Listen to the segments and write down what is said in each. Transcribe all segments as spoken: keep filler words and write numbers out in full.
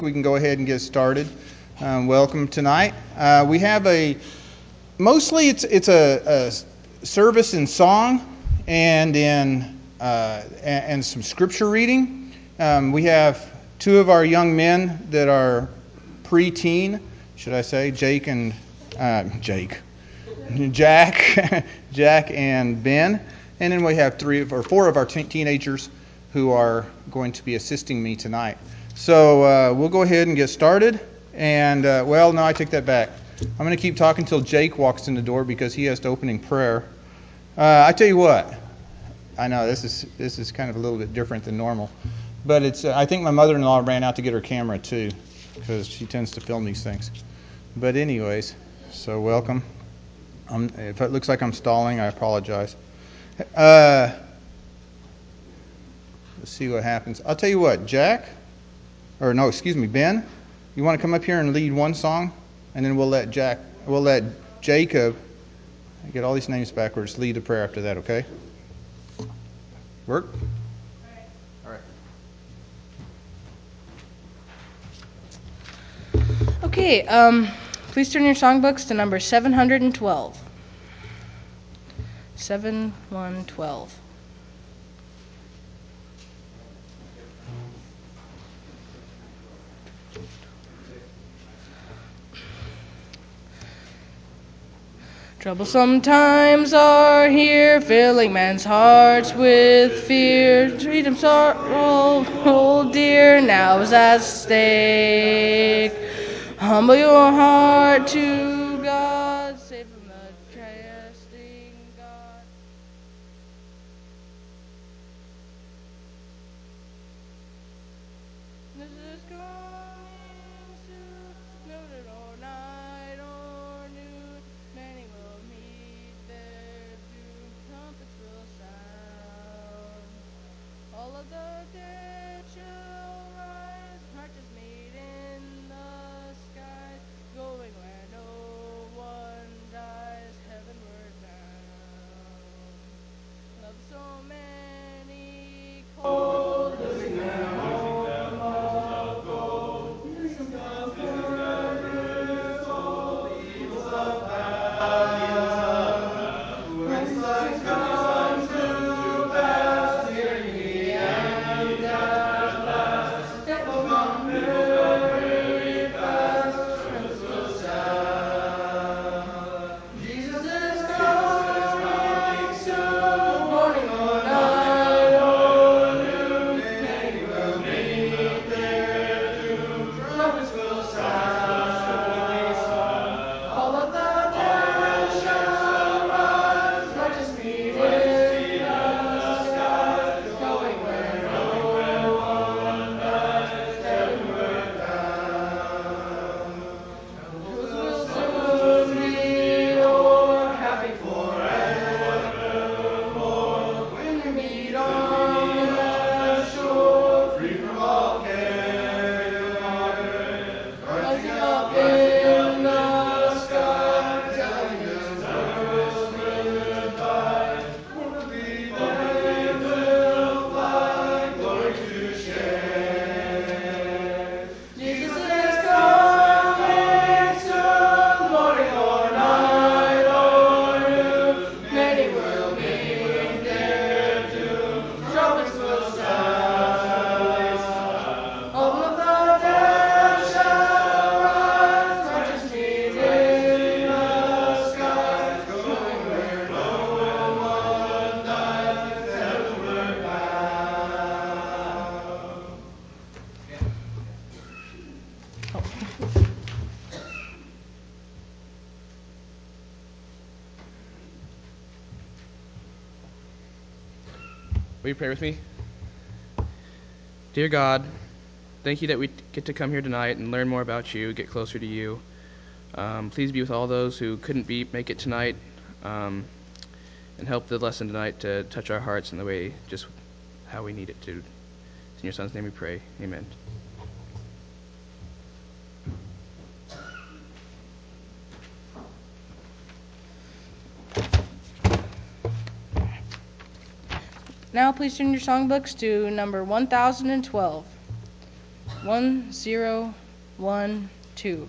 We can go ahead and get started. Um, welcome tonight. Uh, we have a mostly it's it's a, a service in song and in uh, and, and some scripture reading. Um, we have two of our young men that are pre-teen, should I say, Jake and uh, Jake, Jack, Jack and Ben, and then we have three of or four of our te- teenagers who are going to be assisting me tonight. So uh, we'll go ahead and get started. And, uh, well, no, I take that back. I'm going to keep talking until Jake walks in the door because he has to opening prayer. Uh, I tell you what, I know this is this is kind of a little bit different than normal. But it's uh, I think my mother-in-law ran out to get her camera, too, because she tends to film these things. But anyways, so welcome. Um, if it looks like I'm stalling, I apologize. Uh, let's see what happens. I'll tell you what, Jack... Or no, excuse me, Ben, you want to come up here and lead one song, and then we'll let Jack, we'll let Jacob, I get all these names backwards, lead the prayer after that, okay? Work? All right. Okay, um, please turn your songbooks to number seven hundred twelve. seven one twelve. Troublesome times are here, filling men's hearts with fear. Freedom, sorrow, oh dear, now is at stake. Humble your heart to God, save from the trusting God. This is coming soon, noon or night or noon. Many will meet their doom, trumpets will sound. All of the dead shall rise, marches meet in the skies, going where no one dies, heavenward bound. Love so many cold, losing their hope of gold, losing the forever told, evils of past. When such comes to pass, hear me and at last, death will come very fast, trumpets will sound. Jesus is coming soon, morning or night or noon, many will meet their doom, trumpets will sound. All of the dead shall rise, righteous meet in the skies, going where no one dies, heavenward bound. Those will soon be o'er, happy forevermore, when we meet on that shore, free from all care, rising up in the sky, telling this world goodbye. We'll be there, we'll fly, glory to share. Jesus is coming soon, morning or night or noon. Many will meet their doom, trumpets will sound. All of the dead shall rise, righteous meet in the skies, going where no one dies, heavenward bound. Will you pray with me? Dear God, thank you that we get to come here tonight and learn more about you, get closer to you. Um, please be with all those who couldn't be make it tonight, um, and help the lesson tonight to touch our hearts in the way just how we need it to. In your Son's name we pray. Amen. Now please turn your songbooks to number one thousand twelve. one zero one two.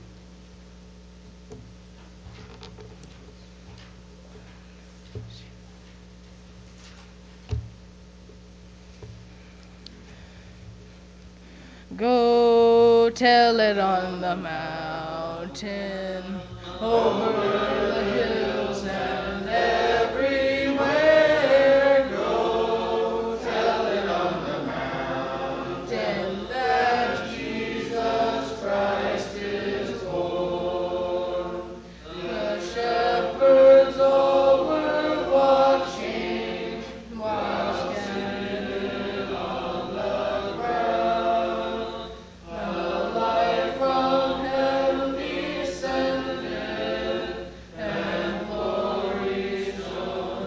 Go tell it on the mountain, over the hills and everywhere. Go tell it on the mountain that Jesus Christ is born. The shepherds all were watching while scattered on the ground. The light from heaven descended, and glory shone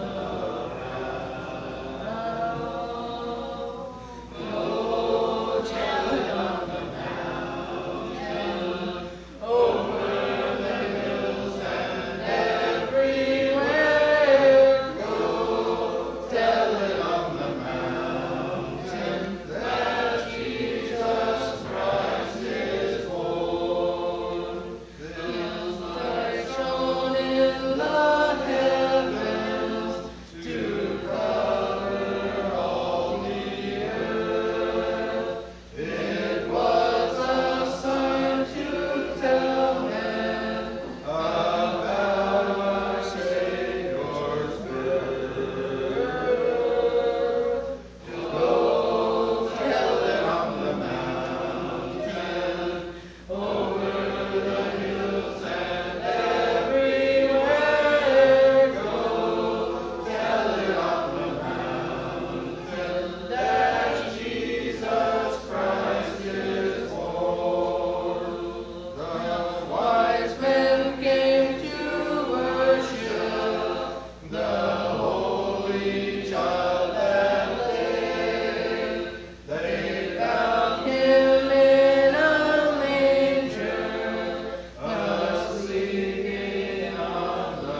around. Go tell it on the mountain, over the hills and everywhere. Go tell it on the mountain that Jesus Christ is born. His light shone in the heavens to cover all the earth. It was a sign to tell men about our Savior's birth. Go tell it on the mountain, over the hills and everywhere. Go tell it on the mountain that Jesus Christ is born. The wise men came to worship the holy child that lay. They found him in a manger, asleep on the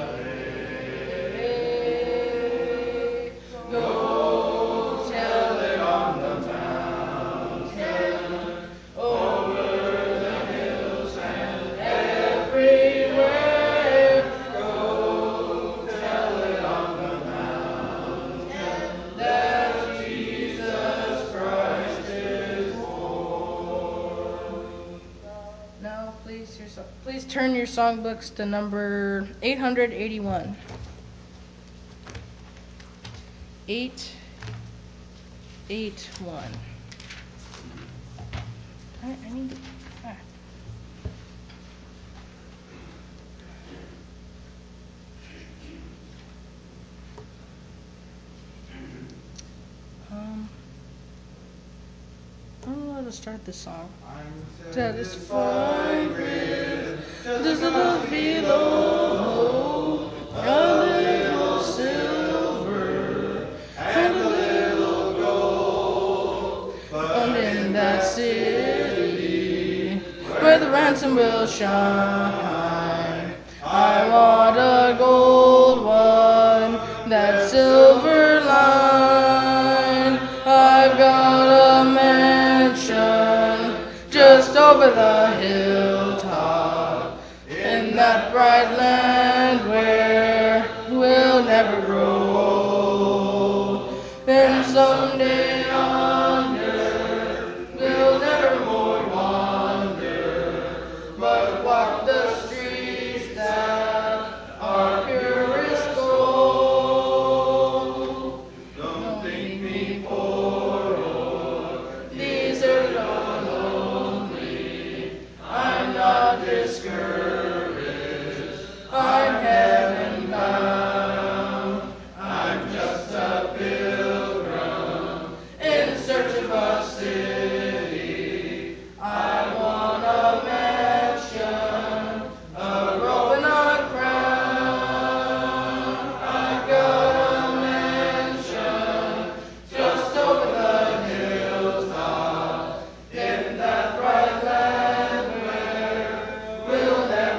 hay. Go tell it on the mountain, over the hills and everywhere. Go tell it on the mountain that Jesus Christ is born. Now, please, your so- please turn your songbooks to number eight hundred eighty-one. eight eight one. I, I need to. Ah. Um, I don't know how to start this song. I'm Satisfied with just a little below, a little silver and a little gold. Found in that city where the ransom will shine. I want a gold one, that silver line. I've got a mansion just over the hilltop, in that bright land where we'll never grow old. And someday yonder we'll never more wander, but walk the streets that are purest gold. Don't think me poor or deserted or lonely. I'm not discouraged. I'm heaven bound. I'm just a pilgrim in search of a city. I want a mansion, a robe and a crown. I've got a mansion just over the hilltop, in that bright land where we'll never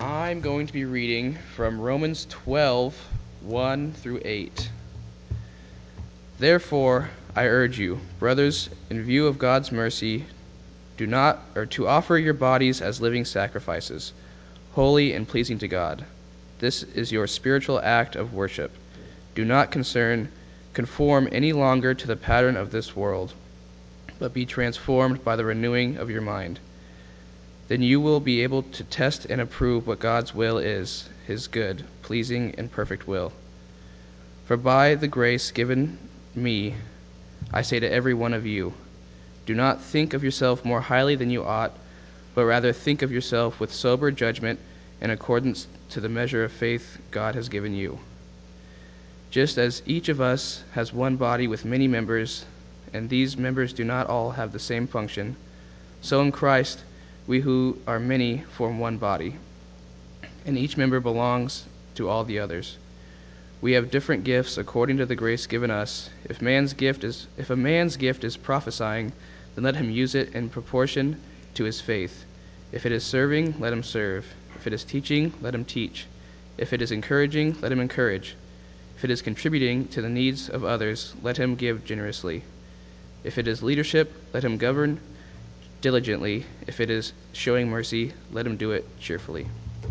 I'm going to be reading from Romans twelve, one through eight. Therefore, I urge you, brothers, in view of God's mercy, do not or to offer your bodies as living sacrifices, holy and pleasing to God. This is your spiritual act of worship. Do not concern conform any longer to the pattern of this world, but be transformed by the renewing of your mind. Then you will be able to test and approve what God's will is, his good, pleasing, and perfect will. For by the grace given me, I say to every one of you, do not think of yourself more highly than you ought, but rather think of yourself with sober judgment in accordance to the measure of faith God has given you. Just as each of us has one body with many members, and these members do not all have the same function, so in Christ we who are many form one body, and each member belongs to all the others. We have different gifts according to the grace given us. If man's gift is if a man's gift is prophesying, then let him use it in proportion to his faith. If it is serving, let him serve. If it is teaching, let him teach. If it is encouraging, let him encourage. If it is contributing to the needs of others, let him give generously. If it is leadership, let him govern diligently. If it is showing mercy, let him do it cheerfully.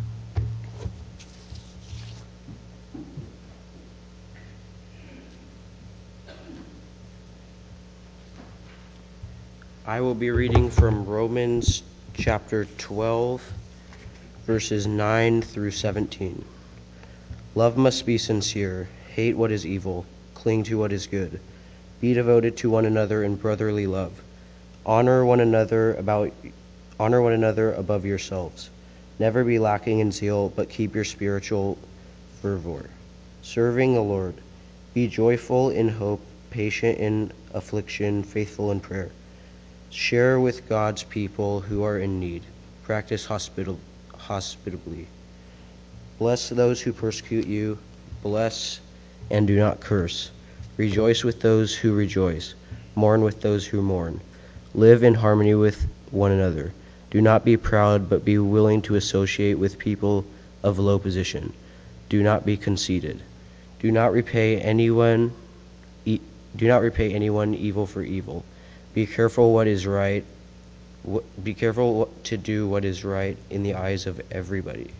I will be reading from Romans chapter twelve, verses nine through seventeen. Love must be sincere. Hate what is evil. Cling to what is good. Be devoted to one another in brotherly love. Honor one another about honor one another above yourselves. Never be lacking in zeal, but keep your spiritual fervor. Serving the Lord. Be joyful in hope, patient in affliction, faithful in prayer. Share with God's people who are in need. Practice hospital, hospitably. Bless those who persecute you. Bless and do not curse. Rejoice with those who rejoice. Mourn with those who mourn. Live in harmony with one another. Do not be proud, but be willing to associate with people of low position. Do not be conceited. Do not repay anyone. E- do not repay anyone evil for evil. Be careful what is right. Be careful to do what is right in the eyes of everybody.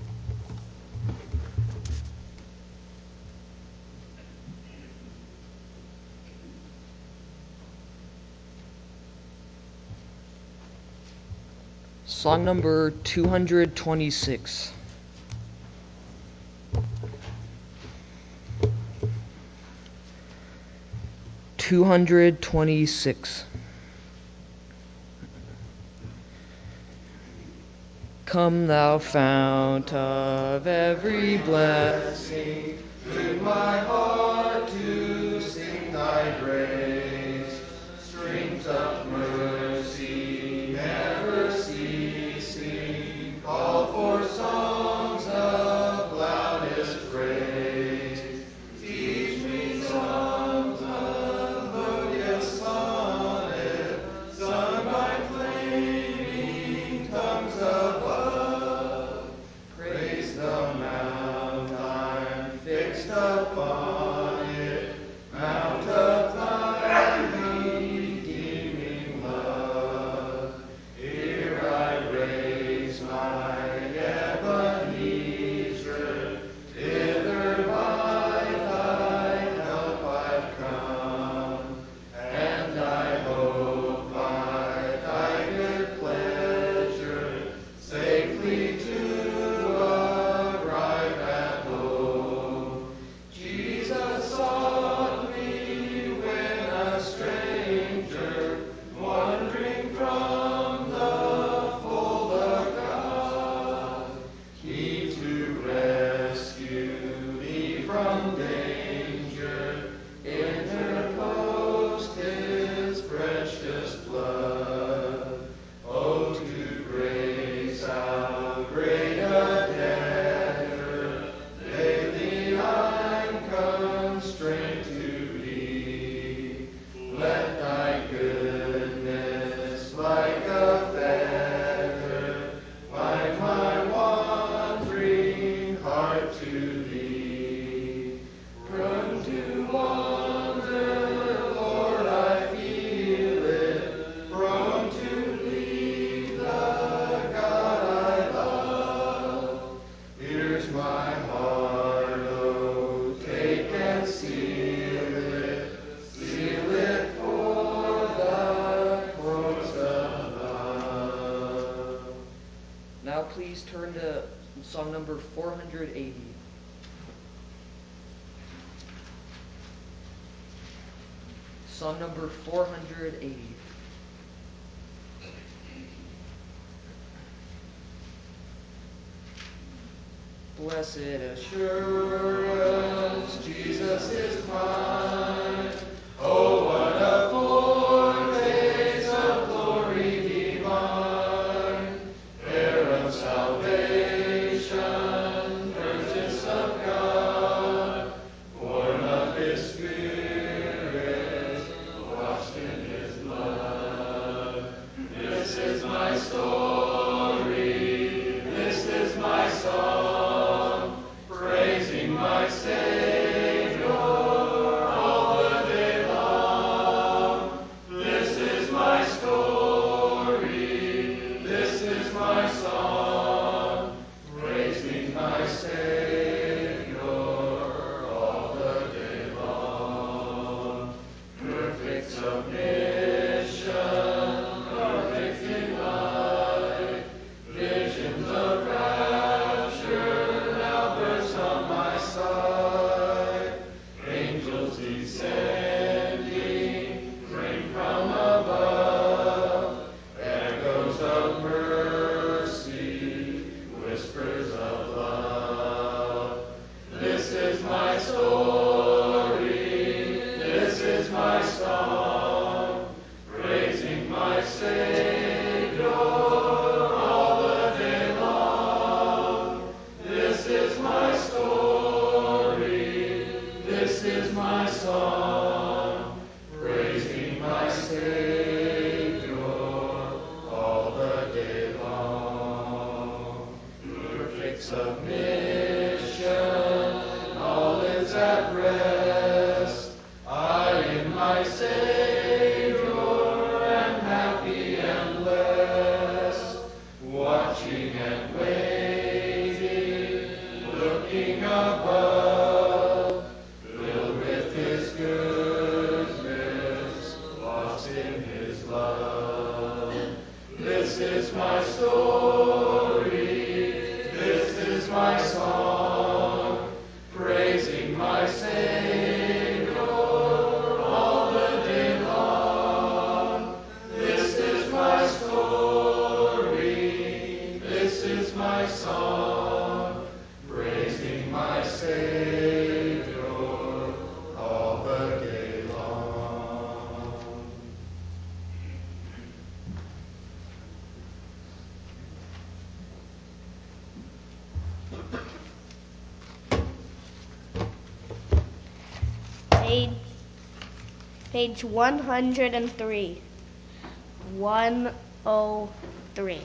Song number two hundred twenty-six. two hundred twenty-six. Come thou fount of every blessing, tune my heart to sing thy grace. Streams of mercy never ceasing, call for songs of loudest praise. Teach me some melodious sonnet, sung by flaming tongues above. Praise the mount I'm fixed upon it, mount of thy redeeming love. Here I raise my Ebenezer, thither by thy help I've come, and I hope by thy good pleasure safely to arrive at home. Jesus, now please turn to song number four hundred eighty. Song number four hundred eighty. Blessed assurance, Jesus is mine. Oh, what a foretaste of glory divine, heir of salvation, purchase of God, born of His Spirit, washed in His blood. This is my story, this is my song, praising my Savior all the day long. This is my story, this is my song, praising my Savior all the day long. Perfect submission, perfect delight, visions of rapture now burst on my sight. Angels descending, rain from above, echoes of mercy, whispers of love. This is my story, this is my song, praising my Savior all the day long. This is my story, this is my song, praising my Savior all the day long. Perfect submission, all is at rest. I in my Savior am happy and blessed, watching and waiting, looking above, filled with His goodness, lost in His love. This is my story, this is my song, praising my Savior all the day long. This is my story, this is my song, praising my Savior all the day long. Page, page one hundred three. one oh three.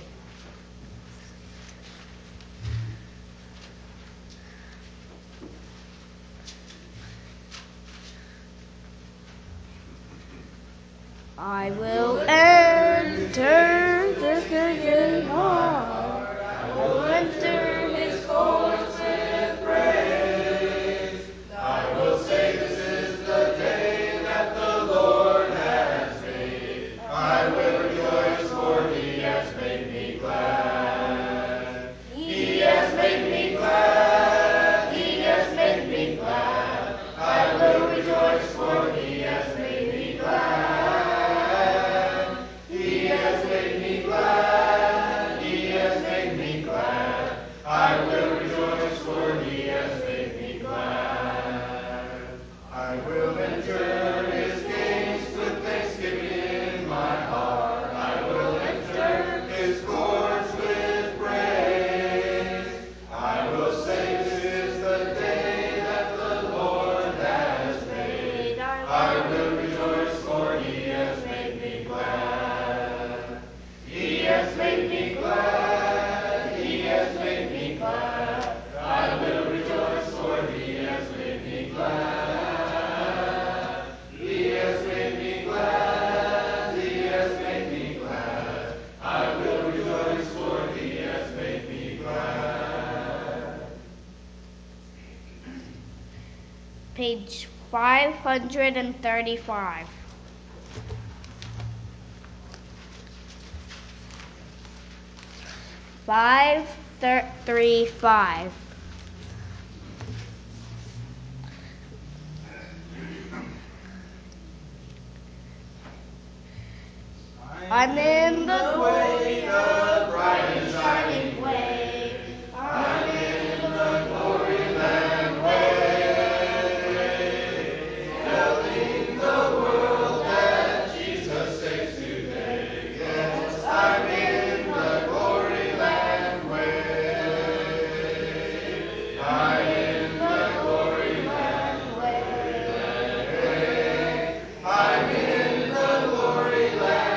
I will enter the good heart. I will enter His courts with praise. I will say, this is the day that the Lord has made. I will rejoice, for He has made me glad. He has made me glad. He has made me glad. I will rejoice, for He has made me glad. He has made me glad. He has made me glad. I will rejoice, for He has made me glad. I will enter His gates with thanksgiving in my heart. I will enter His courts with praise. I will say, this is the day that the Lord has made. I will rejoice, for He has made me glad. He has made me glad. He has made me glad. I will rejoice, for He has made me glad. He has made me glad. He has made me glad. I will rejoice, for He has made me glad. Page five hundred thirty-five. five, thir- three, five. I'm in the glory, the bright and shining way. I'm in the glory land way, telling the world that Jesus saves today. Yes, I'm in the glory land way. I'm in the glory land way. I'm in the glory land.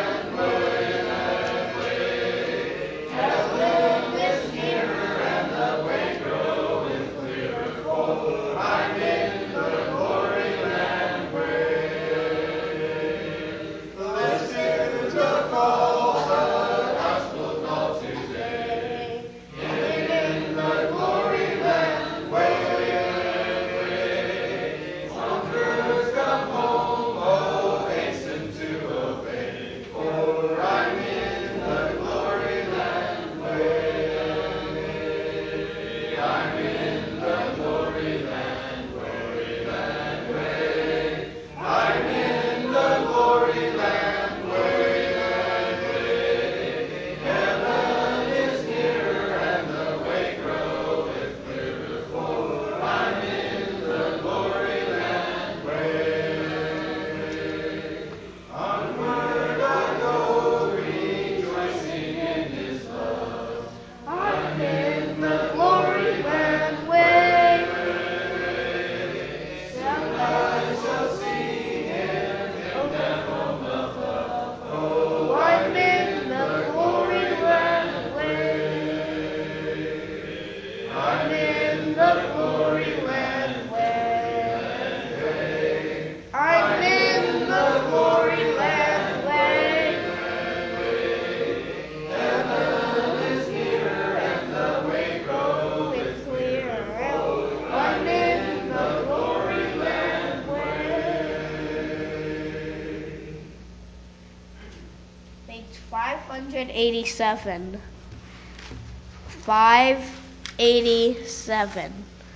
five eighty-seven. five eighty-seven.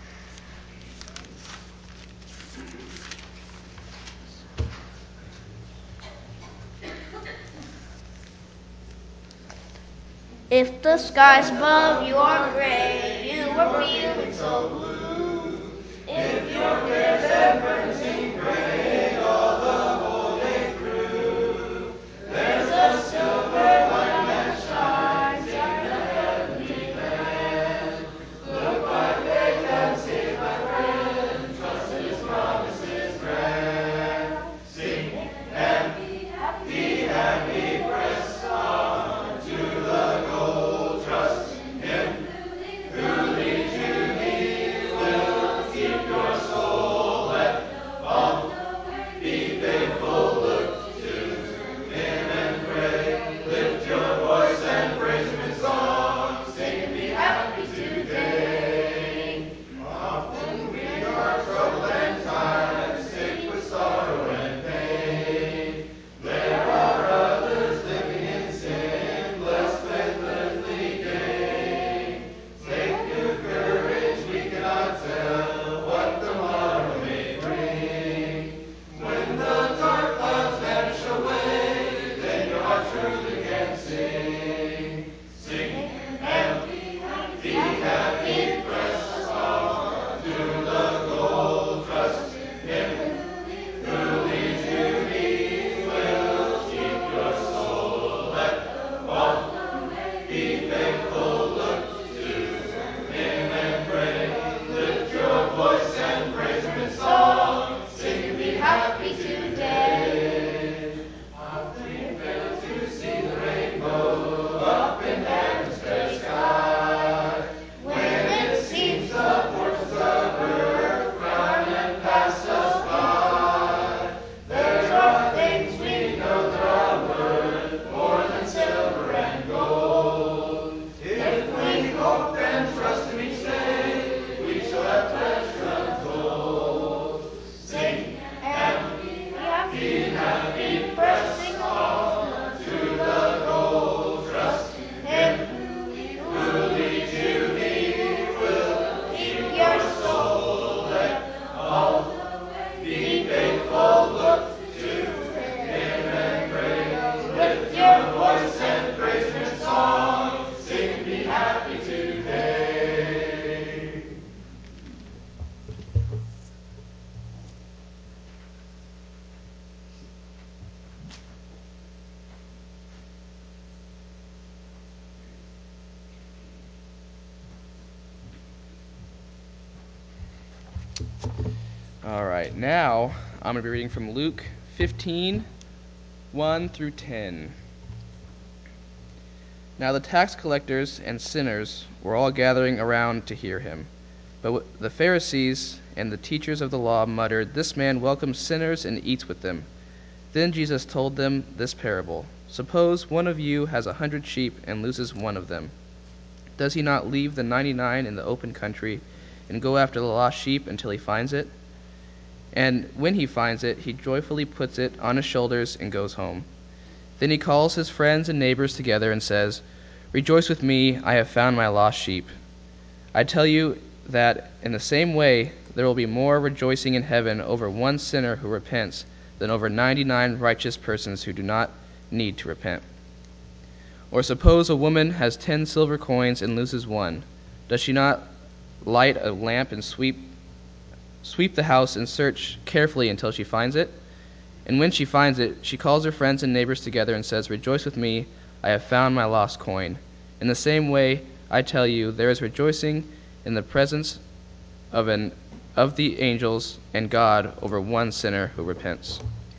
If the skies above you are gray, you are feeling so blue. If your prayers ever seem gray all the whole day through, there's a silver light that shines in the heavenly land. Look by faith and see, my friend, trust His promises grand. Sing happy, happy, happy, press on to the goal. Trust Him who leads you. He will keep your soul. Let all be faithful. Look to Him and pray. Lift your voice and praise Him in song. Sing and be happy today. Often we are troubled and tired, sick with sorrow and pain. There are others living in sin, blessed with earthly gain. Take good courage, we cannot tell what tomorrow may bring. When the dark clouds vanish away, then your heart truly can sing. Sing and be happy, press on to the goal. Trust Him who leads you. He will keep your soul. Let all be faithful. Look to Him and pray. Lift your voice and praise Him in song. Sing and be happy today. Often we fail to see the rainbow up in heaven's fair sky. When it All right, now I'm going to be reading from Luke fifteen, one through ten. Now the tax collectors and sinners were all gathering around to hear him. But the Pharisees and the teachers of the law muttered, "This man welcomes sinners and eats with them." Then Jesus told them this parable. "Suppose one of you has a hundred sheep and loses one of them. Does he not leave the ninety-nine in the open country and go after the lost sheep until he finds it? And when he finds it, he joyfully puts it on his shoulders and goes home. Then he calls his friends and neighbors together and says, 'Rejoice with me, I have found my lost sheep.' I tell you that in the same way there will be more rejoicing in heaven over one sinner who repents than over ninety-nine righteous persons who do not need to repent. Or suppose a woman has ten silver coins and loses one. Does she not light a lamp and sweep sweep the house and search carefully until she finds it? And when she finds it, she calls her friends and neighbors together and says, 'Rejoice with me, I have found my lost coin.' In the same way, I tell you, there is rejoicing in the presence of an of the angels and God over one sinner who repents."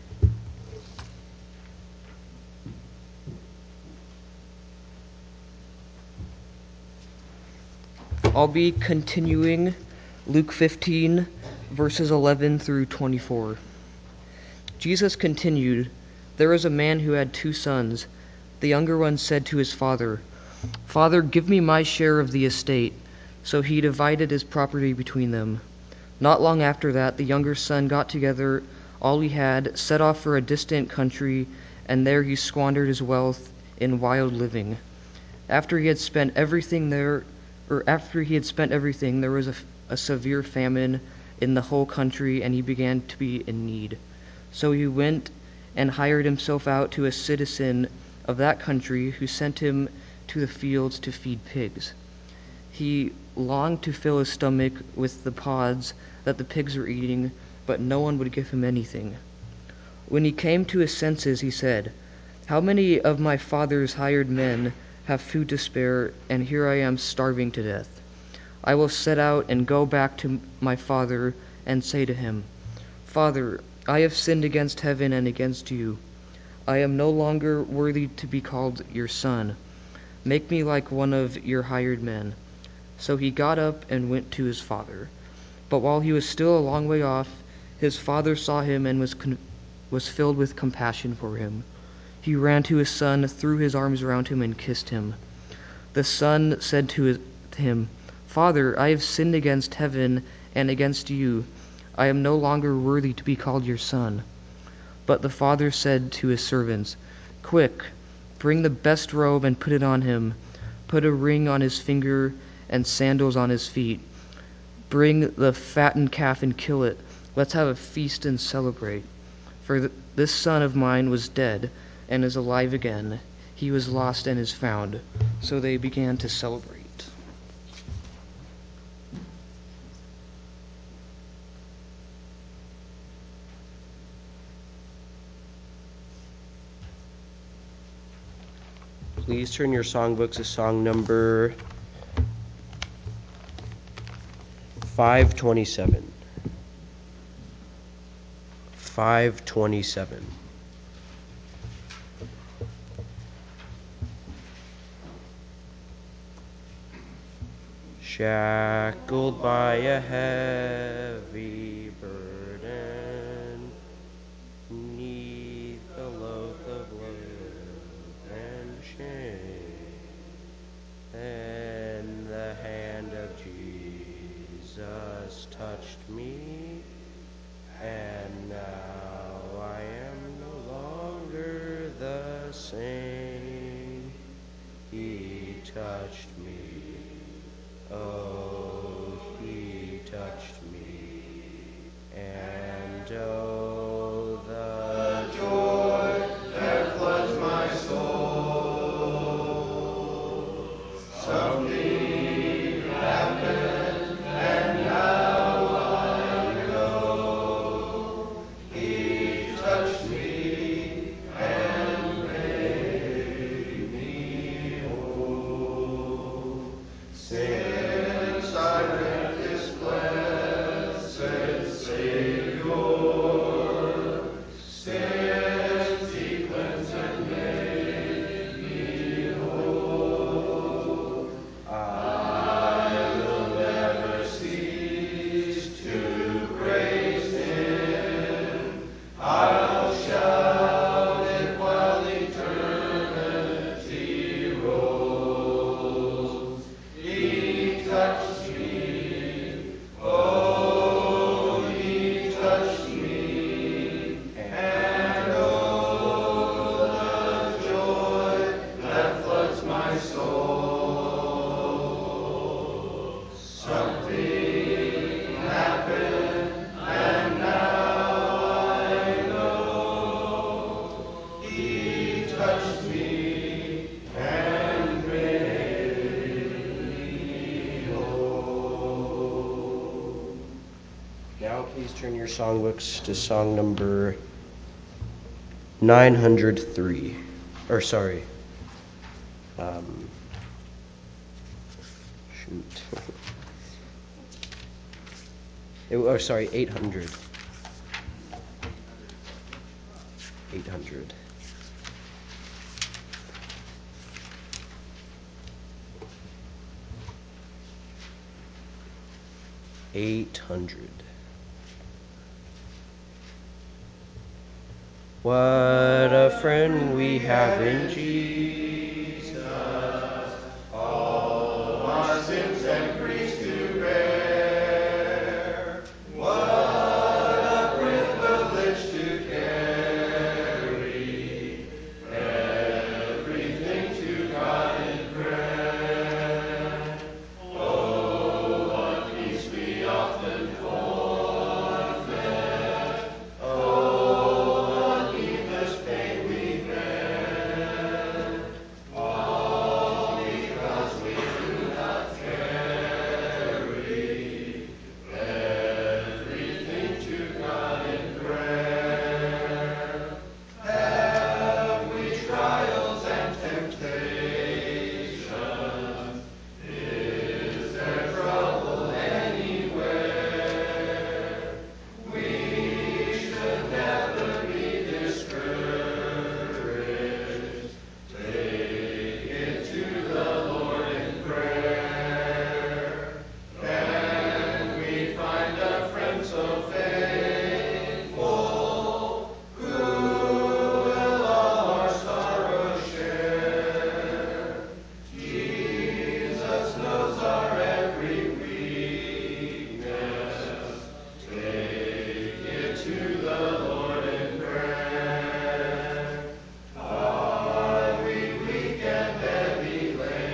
I'll be continuing Luke fifteen, verses eleven through twenty-four. Jesus continued, "There was a man who had two sons. The younger one said to his father, 'Father, give me my share of the estate.' So he divided his property between them. Not long after that, the younger son got together all he had, set off for a distant country, and there he squandered his wealth in wild living. After he had spent everything there, or after he had spent everything, there was a, a severe famine in the whole country, and he began to be in need. So he went and hired himself out to a citizen of that country, who sent him to the fields to feed pigs. He longed to fill his stomach with the pods that the pigs were eating, but no one would give him anything. When he came to his senses, he said, 'How many of my father's hired men have food to spare, and here I am starving to death? I will set out and go back to my father and say to him, Father, I have sinned against heaven and against you. I am no longer worthy to be called your son. Make me like one of your hired men.' So he got up and went to his father. But while he was still a long way off, his father saw him and was con- was filled with compassion for him. He ran to his son, threw his arms around him, and kissed him. The son said to his, him, 'Father, I have sinned against heaven and against you. I am no longer worthy to be called your son.' But the father said to his servants, 'Quick, bring the best robe and put it on him. Put a ring on his finger and sandals on his feet. Bring the fattened calf and kill it. Let's have a feast and celebrate. For th- this son of mine was dead and is alive again. He was lost and is found.' So they began to celebrate." Please turn your songbooks to song number five twenty-seven. five twenty-seven. Shackled by a heavy burden, 'neath the loath of load and shame, then the hand of Jesus touched me, and now I am no longer the same. He touched me. Oh, he touched me, and oh, the joy that floods my soul. Something happened, and now I know. He touched me and made me whole. Since I read this blessed Savior, Please turn your songbooks to song number nine hundred three. Or, sorry. Um, shoot. It, oh, sorry, eight hundred. eight hundred. eight hundred. What a friend we have in Jesus, all our sins and griefs to bear. What a privilege to carry everything to God in prayer. Oh, what peace we often forfeit. Oh, what needless pain we bear. All because we do not carry everything to God in prayer. Have we trials and temptations? Is there trouble anywhere? We should never be discouraged. Take it to the Lord in prayer. Can we find a friend so faithful, who will all our sorrows share? Jesus knows our every weakness. Take it to the Lord in prayer. Are we weak and heavy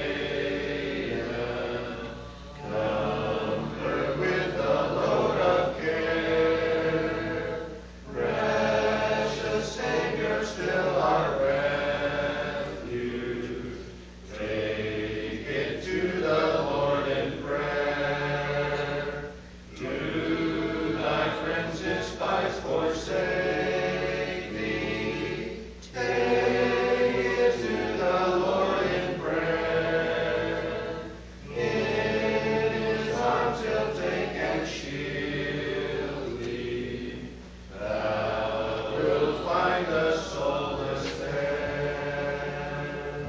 laden? Comfort with the load of care. Precious Savior, still our refuge. Take it to the Lord in prayer. Do thy friends despise, forsake thee? Take it to the Lord in prayer. In his arms he'll take and shield thee. Thou wilt find the solace there.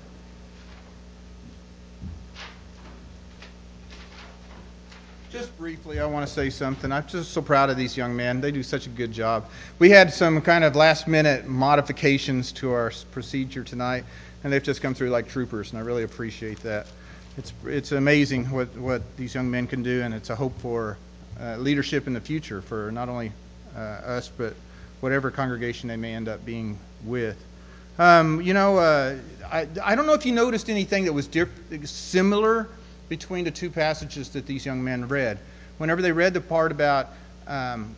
Just briefly, I want to say something. I'm just so proud of these young men. They do such a good job. We had some kind of last-minute modifications to our s- procedure tonight, and they've just come through like troopers, and I really appreciate that. It's it's amazing what, what these young men can do, and it's a hope for uh, leadership in the future for not only uh, us, but whatever congregation they may end up being with. Um, you know, uh, I, I don't know if you noticed anything that was diff- similar between the two passages that these young men read. Whenever they read the part about, um,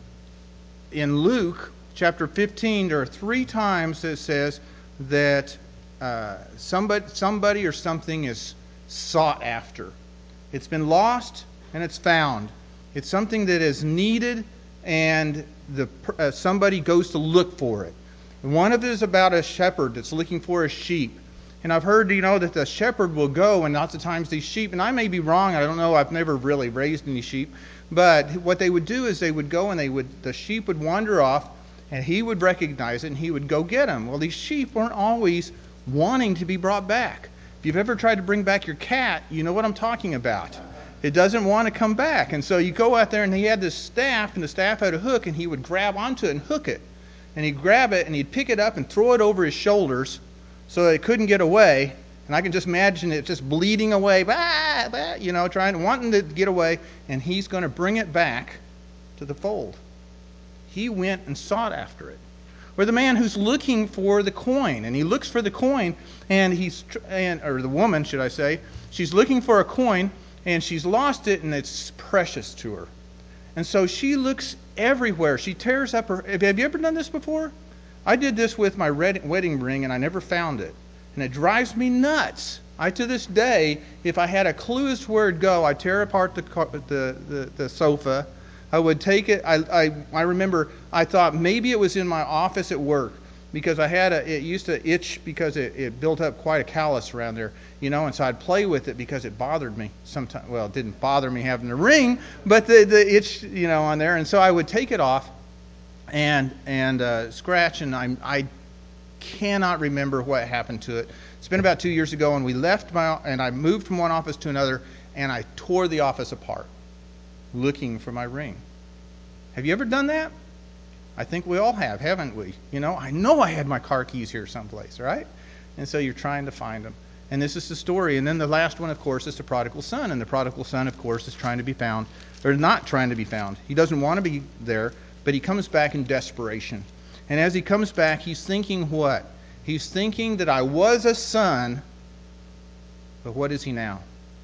in Luke chapter fifteen, there are three times that it says that uh, somebody, somebody or something is sought after. It's been lost and it's found. It's something that is needed and the uh, somebody goes to look for it. One of it is about a shepherd that's looking for a sheep. And I've heard, you know, that the shepherd will go, and lots of times these sheep, and I may be wrong, I don't know, I've never really raised any sheep, but what they would do is they would go and they would, the sheep would wander off, and he would recognize it, and he would go get them. Well, these sheep weren't always wanting to be brought back. If you've ever tried to bring back your cat, you know what I'm talking about. It doesn't want to come back. And so you go out there, and he had this staff, and the staff had a hook, and he would grab onto it and hook it. And he'd grab it, and he'd pick it up and throw it over his shoulders, so it couldn't get away. And I can just imagine it just bleeding away, bah, bah, you know, trying, wanting to get away. And he's going to bring it back to the fold. He went and sought after it. Or the man who's looking for the coin, and he looks for the coin, and he's, and or the woman, should I say, she's looking for a coin, and she's lost it, and it's precious to her. And so she looks everywhere. She tears up her. Have you ever done this before? I did this with my red wedding ring, and I never found it. And it drives me nuts. I, to this day, if I had a clue as to where it'd go, I'd tear apart the, the, the, the sofa, I would take it. I, I, I remember I thought maybe it was in my office at work because I had a, it used to itch because it, it built up quite a callus around there, you know, and so I'd play with it because it bothered me sometimes. Well, it didn't bother me having the ring, but the, the itch, you know, on there. And so I would take it off and and uh, scratch, and I I cannot remember what happened to it. It's been about two years ago, and we left my, and I moved from one office to another, and I tore the office apart looking for my ring. Have you ever done that? I think we all have, haven't we? You know, I know I had my car keys here someplace, right? And so you're trying to find them. And this is the story. And then the last one, of course, is the prodigal son. And the prodigal son, of course, is trying to be found, or not trying to be found. He doesn't want to be there, but he comes back in desperation. And as he comes back, he's thinking what? He's thinking that I was a son, but what is he now?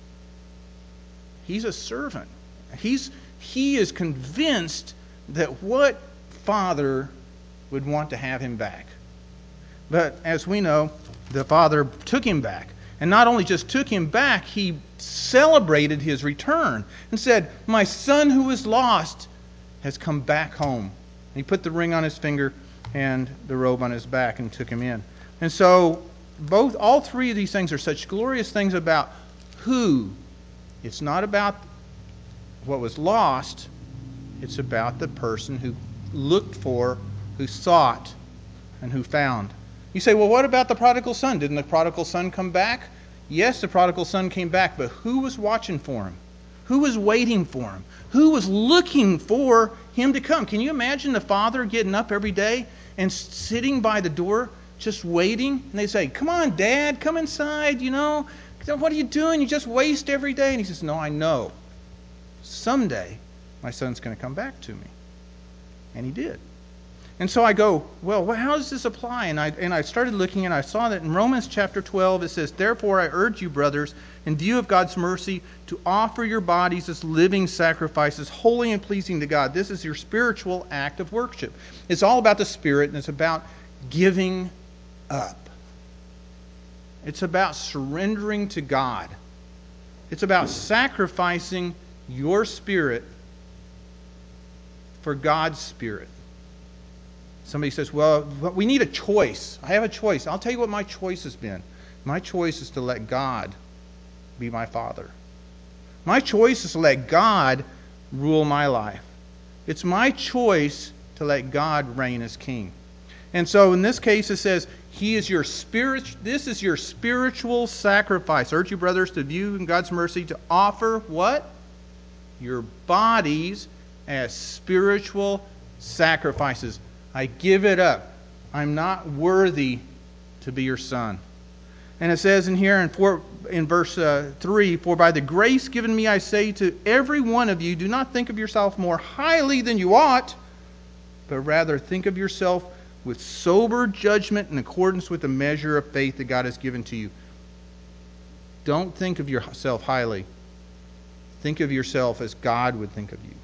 He's a servant. He's he is convinced that what father would want to have him back. But as we know, the father took him back. And not only just took him back, he celebrated his return and said, "My son who was lost has come back home." And he put the ring on his finger and the robe on his back and took him in. And so both all three of these things are such glorious things about who. It's not about what was lost. It's about the person who looked for, who sought, and who found. You say, well, what about the prodigal son? Didn't the prodigal son come back? Yes, the prodigal son came back, but who was watching for him? Who was waiting for him? Who was looking for him to come? Can you imagine the father getting up every day and sitting by the door just waiting? And they say, "Come on, Dad, come inside, you know. What are you doing? You just waste every day." And he says, "No, I know. Someday my son's going to come back to me." And he did. And so I go, well, how does this apply? And I and I started looking, and I saw that in Romans chapter twelve, it says, "Therefore I urge you, brothers, in view of God's mercy, to offer your bodies as living sacrifices, holy and pleasing to God." This is your spiritual act of worship. It's all about the Spirit, and it's about giving up. It's about surrendering to God. It's about sacrificing your spirit for God's Spirit. Somebody says, well, we need a choice. I have a choice. I'll tell you what my choice has been. My choice is to let God be my Father. My choice is to let God rule my life. It's my choice to let God reign as King. And so in this case it says, He is your spirit. This is your spiritual sacrifice. I urge you, brothers, to view in God's mercy to offer what? Your bodies as spiritual sacrifices. I give it up. I'm not worthy to be your son. And it says in here in, four, in verse uh, three, "For by the grace given me I say to every one of you, do not think of yourself more highly than you ought, but rather think of yourself with sober judgment in accordance with the measure of faith that God has given to you." Don't think of yourself highly. Think of yourself as God would think of you.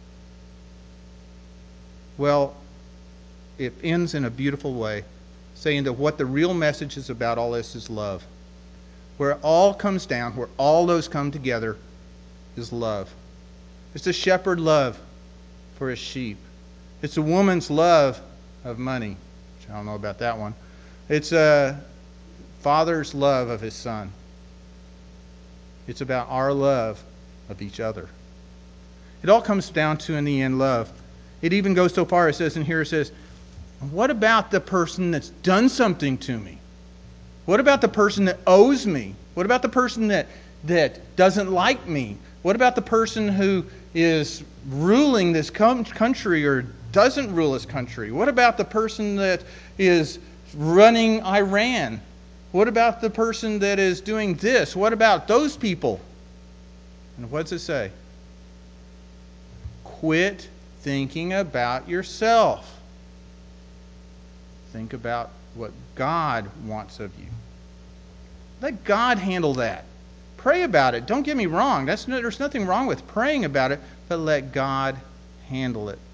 Well, it ends in a beautiful way, saying that what the real message is about all this is love. Where it all comes down, where all those come together, is love. It's a shepherd love for his sheep. It's a woman's love of money. Which I don't know about that one. It's a father's love of his son. It's about our love of each other. It all comes down to, in the end, love. It even goes so far, it says in here, it says, what about the person that's done something to me? What about the person that owes me? What about the person that, that doesn't like me? What about the person who is ruling this country or doesn't rule this country? What about the person that is running Iran? What about the person that is doing this? What about those people? And what does it say? Quit thinking about yourself. Think about what God wants of you. Let God handle that. Pray about it. Don't get me wrong. That's no, there's nothing wrong with praying about it, but let God handle it.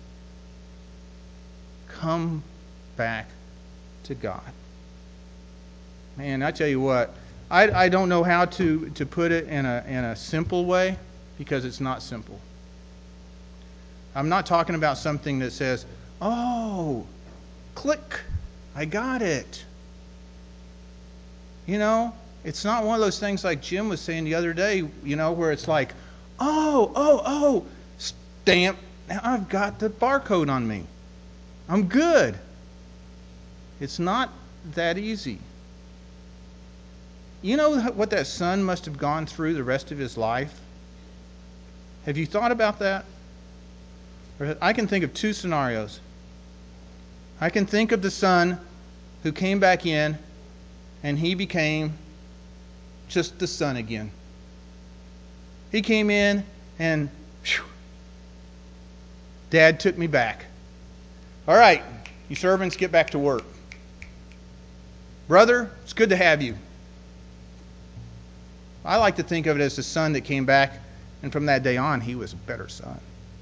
Come back to God. Man, I tell you what, I, I don't know how to, to put it in a in a simple way, because it's not simple. I'm not talking about something that says, oh, click, I got it. You know, it's not one of those things like Jim was saying the other day, you know, where it's like, oh, oh, oh, stamp, now I've got the barcode on me. I'm good. It's not that easy. You know what that son must have gone through the rest of his life? Have you thought about that? I can think of two scenarios. I can think of the son who came back in and he became just the son again. He came in and whew, Dad took me back. All right, you servants, get back to work. Brother, it's good to have you. I like to think of it as the son that came back, and from that day on, he was a better son.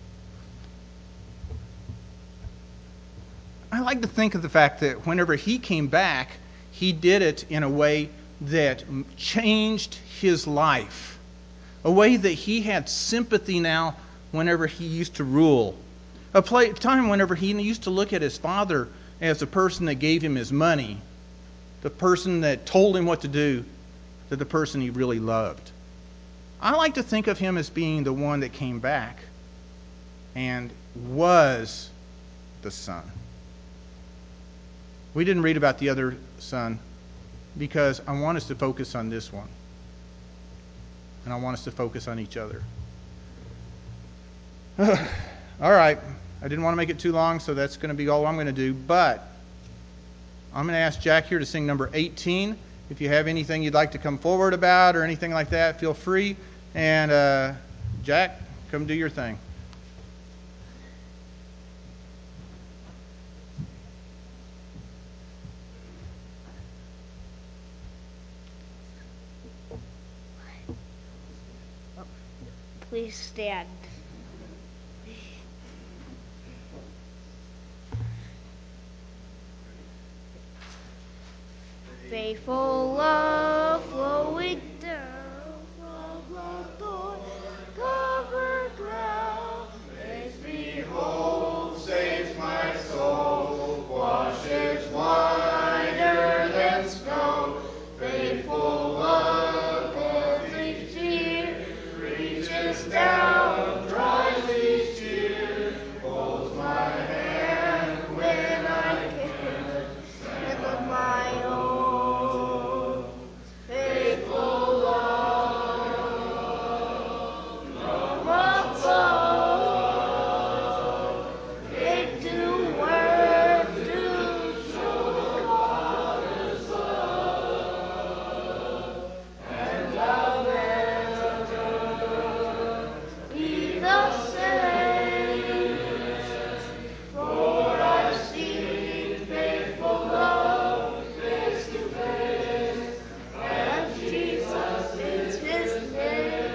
I like to think of the fact that whenever he came back, he did it in a way that changed his life. A way that he had sympathy now whenever he used to rule. A play, time whenever he used to look at his father as the person that gave him his money, the person that told him what to do, to the person he really loved. I like to think of him as being the one that came back and was the son. We didn't read about the other son because I want us to focus on this one. And I want us to focus on each other. All right. I didn't want to make it too long, so that's going to be all I'm going to do. But I'm going to ask Jack here to sing number eighteen. If you have anything you'd like to come forward about or anything like that, feel free. And uh, Jack, come do your thing. Please stand. Faithful love flowing down from the thorn covered ground. Makes me whole, saves my soul, washes whiter than snow. Faithful love, every tear, reaches down, dries these tears, holds my hand when I can't stand on my own. Faithful love from above, made to work to show Father's love, and I'll never be the same, for I've seen faithful love face to face, and Jesus is His name.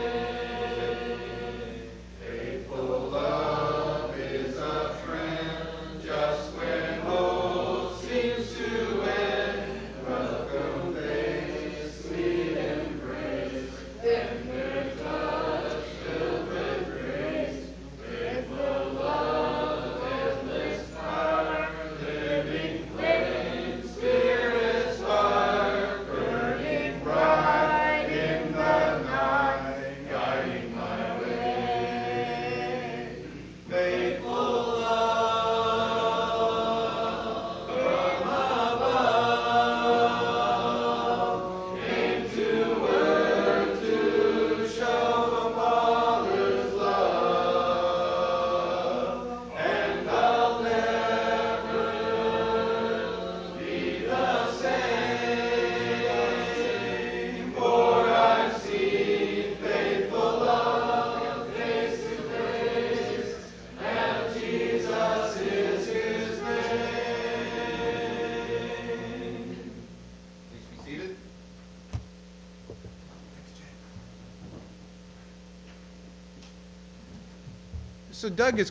Faithful love is a friend just when hope seems to end. Welcome face, sweet embrace, tender touch filled with grace. Faithful love, endless power, living flame, Spirit's spark, burning bright in the night, guiding my way. Faithful love from above, came to earth to show the Father's love, and I'll never be the same, for I've seen faithful love face to face, and Jesus is His name. Please be seated. So Doug is